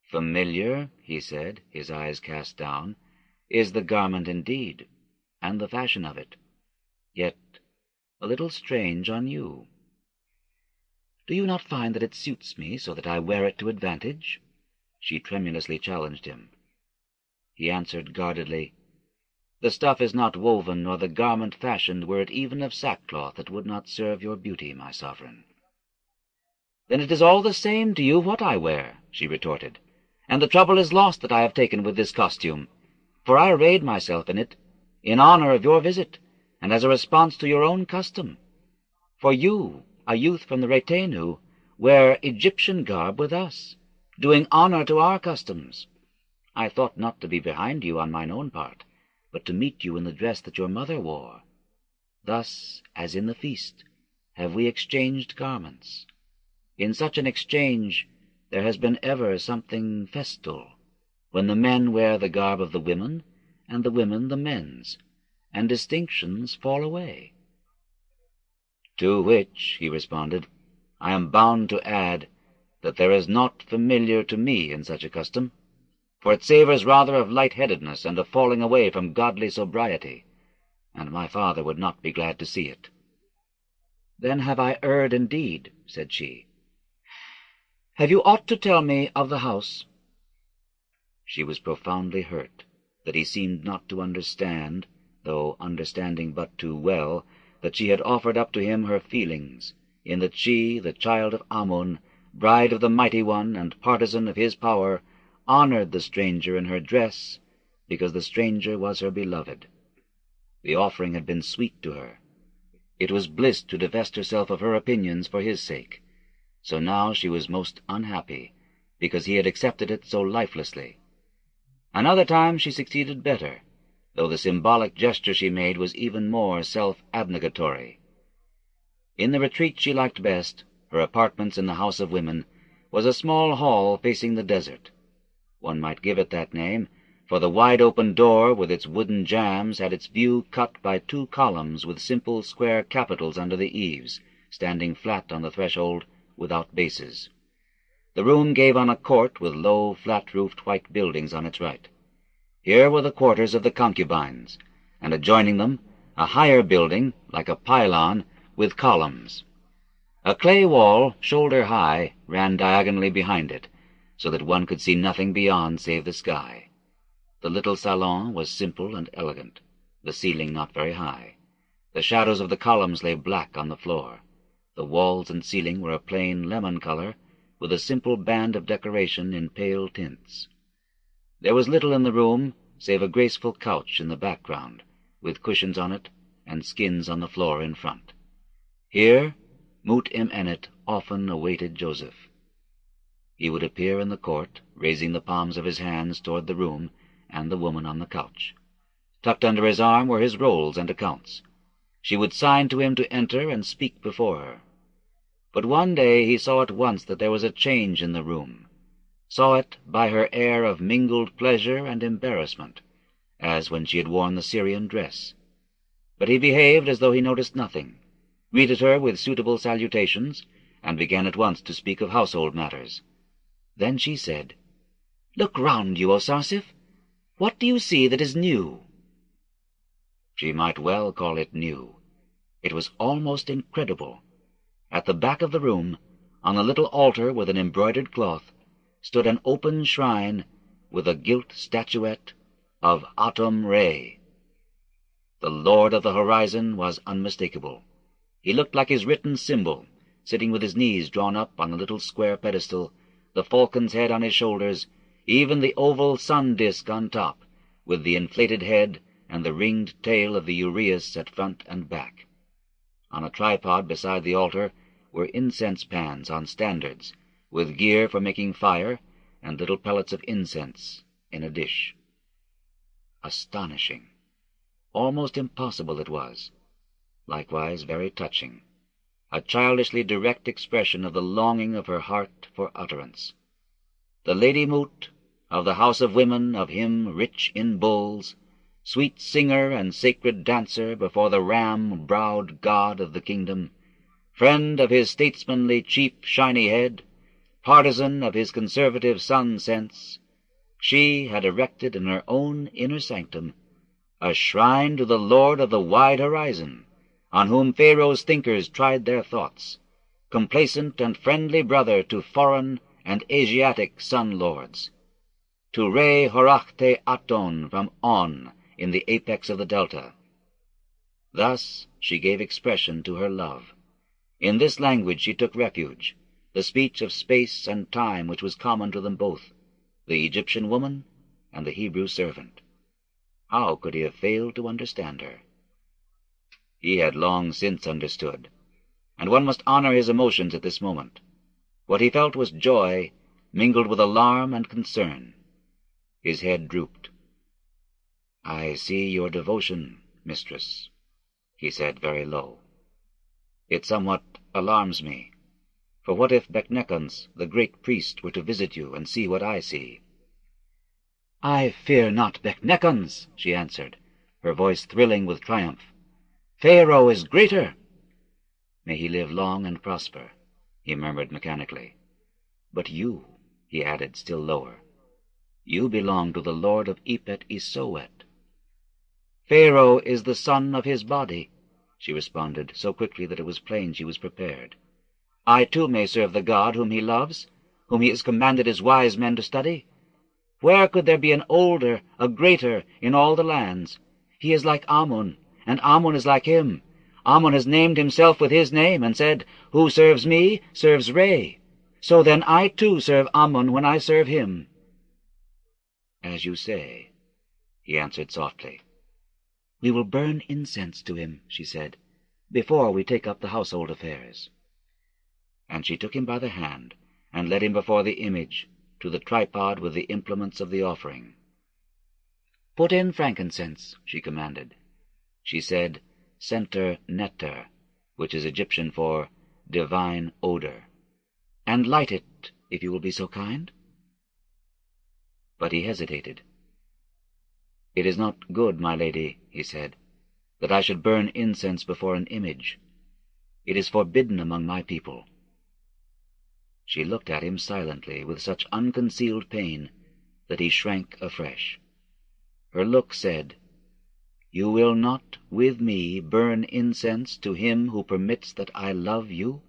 Familiar, he said, his eyes cast down, is the garment indeed, and the fashion of it, yet a little strange on you. Do you not find that it suits me so that I wear it to advantage? She tremulously challenged him. He answered guardedly, The stuff is not woven, nor the garment fashioned, were it even of sackcloth, that would not serve your beauty, my sovereign. Then it is all the same to you what I wear, she retorted, and the trouble is lost that I have taken with this costume, for I arrayed myself in it in honor of your visit, and as a response to your own custom. For you, a youth from the Retinue, wear Egyptian garb with us, doing honor to our customs. I thought not to be behind you on mine own part, but to meet you in the dress that your mother wore. Thus, as in the feast, have we exchanged garments. In such an exchange there has been ever something festal, when the men wear the garb of the women, and the women the men's, and distinctions fall away. To which, he responded, I am bound to add that there is naught familiar to me in such a custom, for it savors rather of light-headedness and of falling away from godly sobriety, and my father would not be glad to see it. Then have I erred indeed, said she. Have you aught to tell me of the house? She was profoundly hurt that he seemed not to understand, though understanding but too well, that she had offered up to him her feelings, in that she, the child of Amun, bride of the Mighty One and partisan of his power, honored the stranger in her dress, because the stranger was her beloved. The offering had been sweet to her. It was bliss to divest herself of her opinions for his sake. So now she was most unhappy, because he had accepted it so lifelessly. Another time she succeeded better, though the symbolic gesture she made was even more self-abnegatory. In the retreat she liked best, her apartments in the House of Women, was a small hall facing the desert. One might give it that name, for the wide-open door with its wooden jambs had its view cut by 2 columns with simple square capitals under the eaves, standing flat on the threshold without bases. The room gave on a court with low, flat-roofed white buildings on its right. Here were the quarters of the concubines, and adjoining them a higher building, like a pylon, with columns. A clay wall, shoulder-high, ran diagonally behind it, so that one could see nothing beyond save the sky. The little salon was simple and elegant, the ceiling not very high. The shadows of the columns lay black on the floor. The walls and ceiling were a plain lemon color, with a simple band of decoration in pale tints. There was little in the room save a graceful couch in the background, with cushions on it and skins on the floor in front. Here Mut-Im-Enet often awaited Joseph. He would appear in the court, raising the palms of his hands toward the room and the woman on the couch. Tucked under his arm were his rolls and accounts. She would sign to him to enter and speak before her. But one day he saw at once that there was a change in the room, saw it by her air of mingled pleasure and embarrassment, as when she had worn the Syrian dress. But he behaved as though he noticed nothing, greeted her with suitable salutations, and began at once to speak of household matters. Then she said, "Look round you, O Sarsif. What do you see that is new?" She might well call it new. It was almost incredible. At the back of the room, on a little altar with an embroidered cloth, stood an open shrine with a gilt statuette of Atum-Re. The Lord of the Horizon was unmistakable. He looked like his written symbol, sitting with his knees drawn up on a little square pedestal, the falcon's head on his shoulders, even the oval sun-disk on top, with the inflated head and the ringed tail of the uraeus at front and back. On a tripod beside the altar were incense pans on standards, with gear for making fire and little pellets of incense in a dish. Astonishing. Almost impossible it was. Likewise very touching. A childishly direct expression of the longing of her heart for utterance. The Lady Mut, of the House of Women, of him rich in bulls, sweet singer and sacred dancer before the ram-browed god of the kingdom, friend of his statesmanly chief shiny head, partisan of his conservative sun sense, she had erected in her own inner sanctum a shrine to the Lord of the wide horizon, on whom Pharaoh's thinkers tried their thoughts, complacent and friendly brother to foreign and Asiatic sun-lords, to Re Horachte Aton from On in the apex of the delta. Thus she gave expression to her love. In this language she took refuge, the speech of space and time which was common to them both, the Egyptian woman and the Hebrew servant. How could he have failed to understand her? He had long since understood, and one must honor his emotions at this moment. What he felt was joy mingled with alarm and concern. His head drooped. "I see your devotion, mistress," he said very low. "It somewhat alarms me, for what if Beknekons, the great priest, were to visit you and see what I see?" "I fear not Beknekons," she answered, her voice thrilling with triumph. "Pharaoh is greater." "May he live long and prosper," he murmured mechanically. "But you," he added still lower, "you belong to the Lord of Ipet Isowet." "Pharaoh is the son of his body," she responded so quickly that it was plain she was prepared. "I too may serve the God whom he loves, whom he has commanded his wise men to study. Where could there be an older, a greater, in all the lands? He is like Amun, and Amun is like him. Amun has named himself with his name, and said, 'Who serves me, serves Re.' So then I too serve Amun when I serve him." "As you say," he answered softly. "We will burn incense to him," she said, "before we take up the household affairs." And she took him by the hand, and led him before the image, to the tripod with the implements of the offering. "Put in frankincense," she commanded. She said, "Center Neter," which is Egyptian for divine odor. "And light it, if you will be so kind." But he hesitated. "It is not good, my lady," he said, "that I should burn incense before an image. It is forbidden among my people." She looked at him silently, with such unconcealed pain that he shrank afresh. Her look said, "You will not, with me, burn incense to him who permits that I love you?"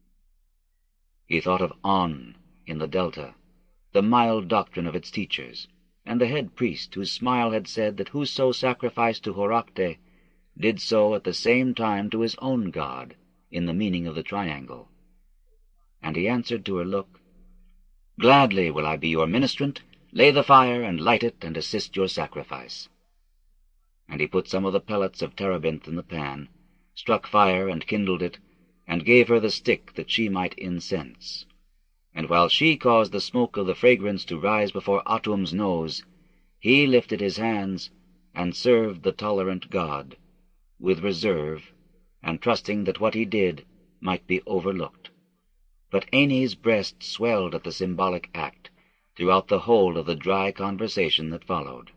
He thought of On in the delta, the mild doctrine of its teachers, and the head priest whose smile had said that whoso sacrificed to Horachte did so at the same time to his own god, in the meaning of the triangle. And he answered to her look, "Gladly will I be your ministrant, lay the fire and light it and assist your sacrifice." And he put some of the pellets of terebinth in the pan, struck fire and kindled it, and gave her the stick that she might incense. And while she caused the smoke of the fragrance to rise before Atum's nose, he lifted his hands and served the tolerant god, with reserve, and trusting that what he did might be overlooked. But Ani's breast swelled at the symbolic act throughout the whole of the dry conversation that followed.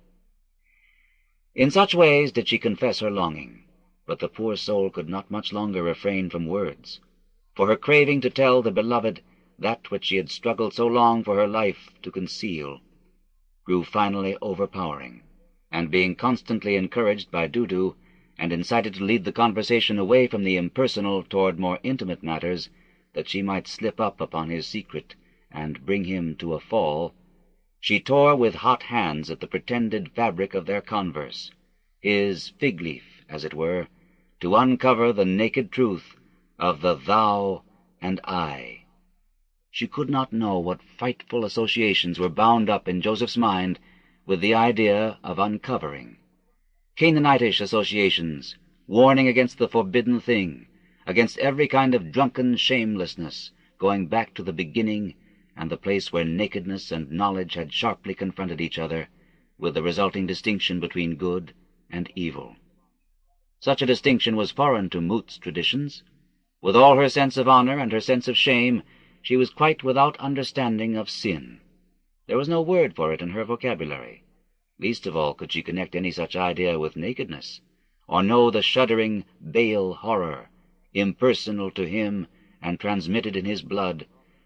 In such ways did she confess her longing, but the poor soul could not much longer refrain from words, for her craving to tell the beloved that which she had struggled so long for her life to conceal grew finally overpowering, and being constantly encouraged by Dudu, and incited to lead the conversation away from the impersonal toward more intimate matters, that she might slip up upon his secret and bring him to a fall, she tore with hot hands at the pretended fabric of their converse, his fig-leaf, as it were, to uncover the naked truth of the thou and I. She could not know what frightful associations were bound up in Joseph's mind with the idea of uncovering. Canaanitish associations, warning against the forbidden thing, against every kind of drunken shamelessness, going back to the beginning and the place where nakedness and knowledge had sharply confronted each other, with the resulting distinction between good and evil. Such a distinction was foreign to Mut's traditions. With all her sense of honor and her sense of shame, she was quite without understanding of sin. There was no word for it in her vocabulary. Least of all could she connect any such idea with nakedness, or know the shuddering Baal horror, impersonal to him and transmitted in his blood,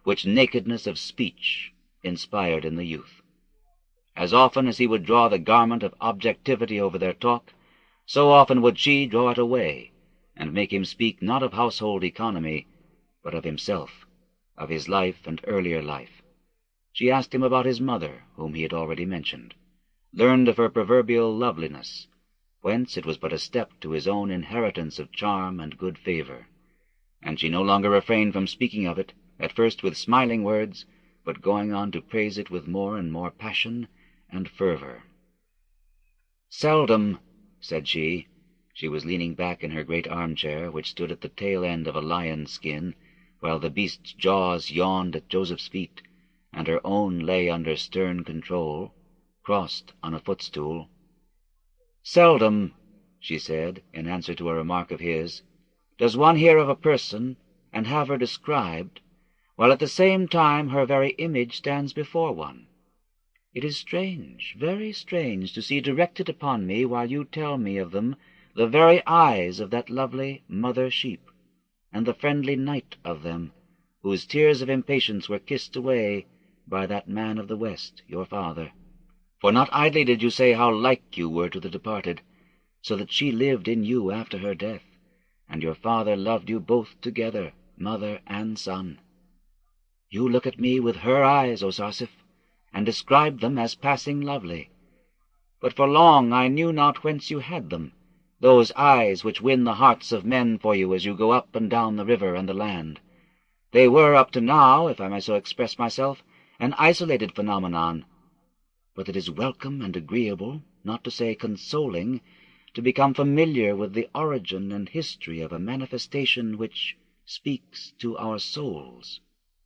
which nakedness of speech inspired in the youth. As often as he would draw the garment of objectivity over their talk, so often would she draw it away, and make him speak not of household economy, but of himself, of his life and earlier life. She asked him about his mother, whom he had already mentioned, learned of her proverbial loveliness, whence it was but a step to his own inheritance of charm and good favor, and she no longer refrained from speaking of it, at first with smiling words, but going on to praise it with more and more passion and fervor. "Seldom," said she was leaning back in her great armchair, which stood at the tail end of a lion's skin, while the beast's jaws yawned at Joseph's feet, and her own lay under stern control, crossed on a footstool. "Seldom," she said, in answer to a remark of his, "does one hear of a person and have her described, while at the same time her very image stands before one. It is strange, very strange, to see directed upon me, while you tell me of them, the very eyes of that lovely mother-sheep, and the friendly night of them, whose tears of impatience were kissed away by that man of the West, your father. For not idly did you say how like you were to the departed, so that she lived in you after her death, and your father loved you both together, mother and son. You look at me with her eyes, O Sarsif, and describe them as passing lovely. But for long I knew not whence you had them, those eyes which win the hearts of men for you as you go up and down the river and the land. They were, up to now, if I may so express myself, an isolated phenomenon, but it is welcome and agreeable, not to say consoling, to become familiar with the origin and history of a manifestation which speaks to our souls."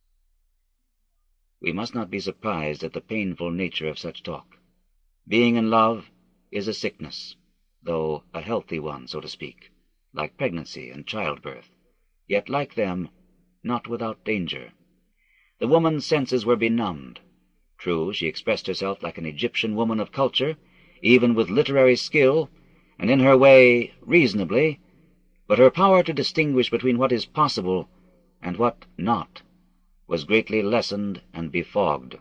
We must not be surprised at the painful nature of such talk. Being in love is a sickness, though a healthy one, so to speak, like pregnancy and childbirth, yet like them, not without danger. The woman's senses were benumbed. True, she expressed herself like an Egyptian woman of culture, even with literary skill, and in her way reasonably, but her power to distinguish between what is possible and what not was greatly lessened and befogged.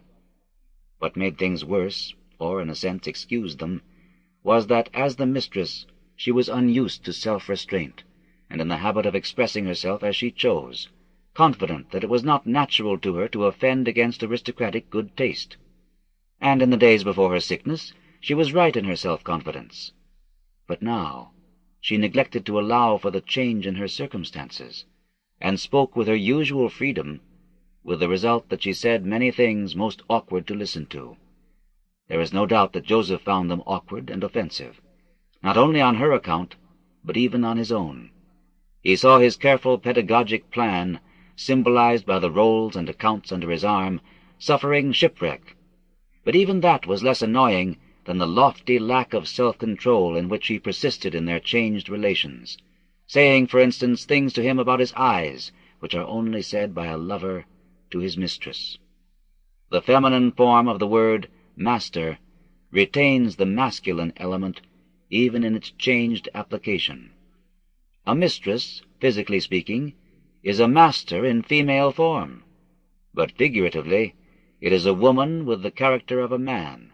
What made things worse, or in a sense excused them, was that as the mistress she was unused to self-restraint, and in the habit of expressing herself as she chose, confident that it was not natural to her to offend against aristocratic good taste. And in the days before her sickness she was right in her self-confidence. But now she neglected to allow for the change in her circumstances, and spoke with her usual freedom, with the result that she said many things most awkward to listen to. There is no doubt that Joseph found them awkward and offensive, not only on her account, but even on his own. He saw his careful pedagogic plan, symbolized by the rolls and accounts under his arm, suffering shipwreck. But even that was less annoying than the lofty lack of self-control in which he persisted in their changed relations, saying, for instance, things to him about his eyes, which are only said by a lover to his mistress. The feminine form of the word master retains the masculine element even in its changed application. A mistress, physically speaking, is a master in female form, but figuratively it is a woman with the character of a man.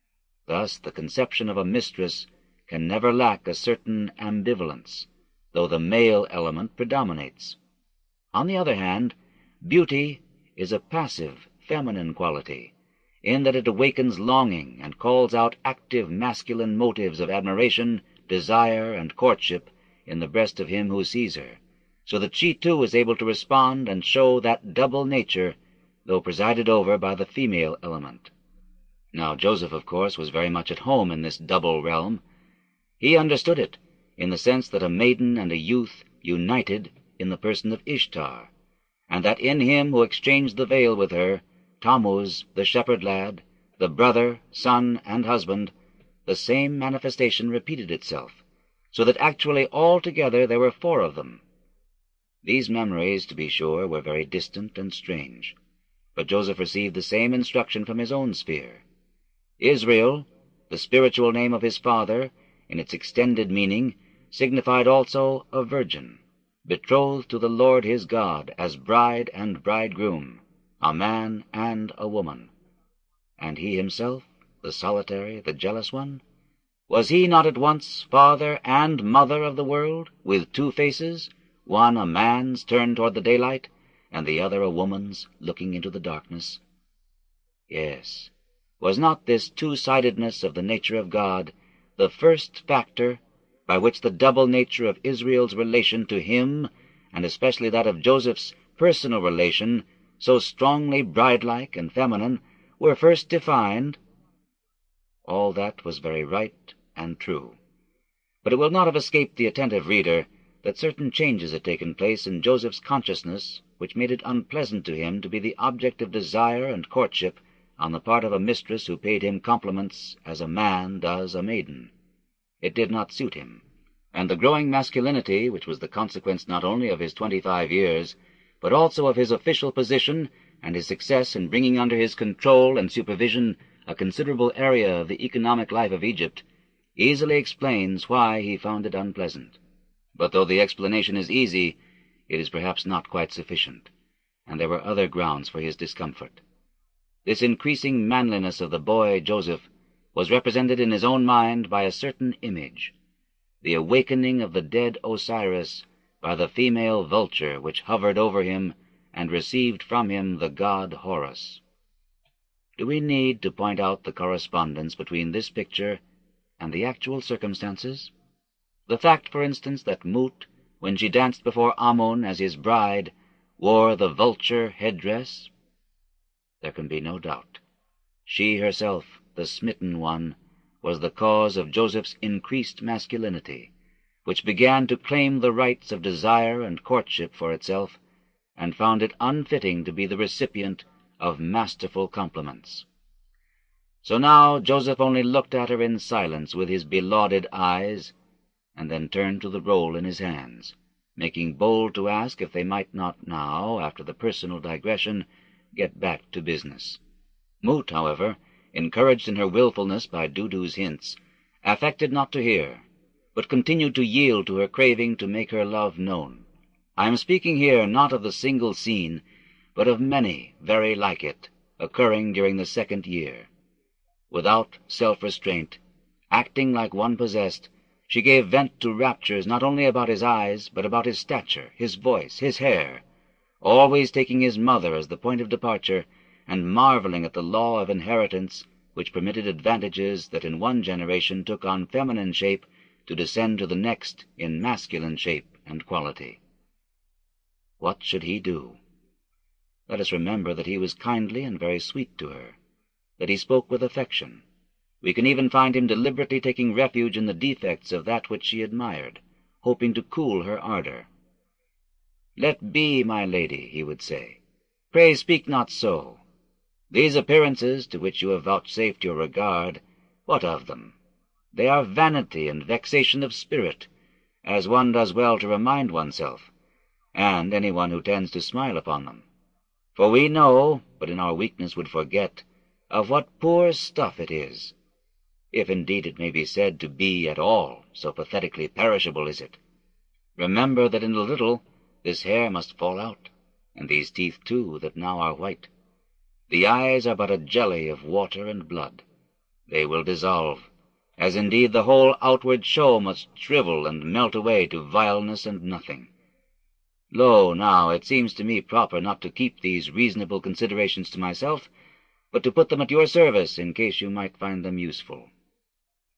Thus the conception of a mistress can never lack a certain ambivalence, though the male element predominates. On the other hand, beauty is a passive, feminine quality, in that it awakens longing and calls out active masculine motives of admiration, desire, and courtship in the breast of him who sees her, so that she too is able to respond and show that double nature, though presided over by the female element. Now Joseph, of course, was very much at home in this double realm. He understood it, in the sense that a maiden and a youth united in the person of Ishtar, and that in him who exchanged the veil with her, Tammuz, the shepherd lad, the brother, son, and husband, the same manifestation repeated itself, so that actually altogether there were 4 of them. These memories, to be sure, were very distant and strange, but Joseph received the same instruction from his own sphere. Israel, the spiritual name of his father, in its extended meaning, signified also a virgin, betrothed to the Lord his God as bride and bridegroom, a man and a woman. And he himself, the solitary, the jealous one, was he not at once father and mother of the world, with two faces, one a man's turned toward the daylight, and the other a woman's looking into the darkness? Yes, was not this two-sidedness of the nature of God the first factor by which the double nature of Israel's relation to him, and especially that of Joseph's personal relation, so strongly bride-like and feminine, were first defined? All that was very right and true. But it will not have escaped the attentive reader that certain changes had taken place in Joseph's consciousness which made it unpleasant to him to be the object of desire and courtship on the part of a mistress who paid him compliments as a man does a maiden. It did not suit him, and the growing masculinity, which was the consequence not only of his 25 years, but also of his official position and his success in bringing under his control and supervision a considerable area of the economic life of Egypt, easily explains why he found it unpleasant. But though the explanation is easy, it is perhaps not quite sufficient, and there were other grounds for his discomfort. This increasing manliness of the boy Joseph was represented in his own mind by a certain image, the awakening of the dead Osiris by the female vulture which hovered over him and received from him the god Horus. Do we need to point out the correspondence between this picture and the actual circumstances? The fact, for instance, that Mut, when she danced before Amun as his bride, wore the vulture headdress? There can be no doubt. She herself, the smitten one, was the cause of Joseph's increased masculinity, which began to claim the rights of desire and courtship for itself, and found it unfitting to be the recipient of masterful compliments. So now Joseph only looked at her in silence with his belauded eyes, and then turned to the roll in his hands, making bold to ask if they might not now, after the personal digression, get back to business. Mut, however, encouraged in her wilfulness by Dudu's hints, affected not to hear, but continued to yield to her craving to make her love known. I am speaking here not of the single scene, but of many very like it, occurring during the second year. Without self-restraint, acting like one possessed, she gave vent to raptures not only about his eyes, but about his stature, his voice, his hair, always taking his mother as the point of departure, and marveling at the law of inheritance which permitted advantages that in one generation took on feminine shape to descend to the next in masculine shape and quality. What should he do? Let us remember that he was kindly and very sweet to her, that he spoke with affection. We can even find him deliberately taking refuge in the defects of that which she admired, hoping to cool her ardor. "Let be, my lady," he would say. "Pray speak not so. These appearances to which you have vouchsafed your regard, what of them? They are vanity and vexation of spirit, as one does well to remind oneself, and any one who tends to smile upon them. For we know, but in our weakness would forget, of what poor stuff it is, if indeed it may be said to be at all, so pathetically perishable is it. Remember that in a little this hair must fall out, and these teeth too that now are white. The eyes are but a jelly of water and blood. They will dissolve, as indeed the whole outward show must shrivel and melt away to vileness and nothing. Lo, now, it seems to me proper not to keep these reasonable considerations to myself, but to put them at your service in case you might find them useful.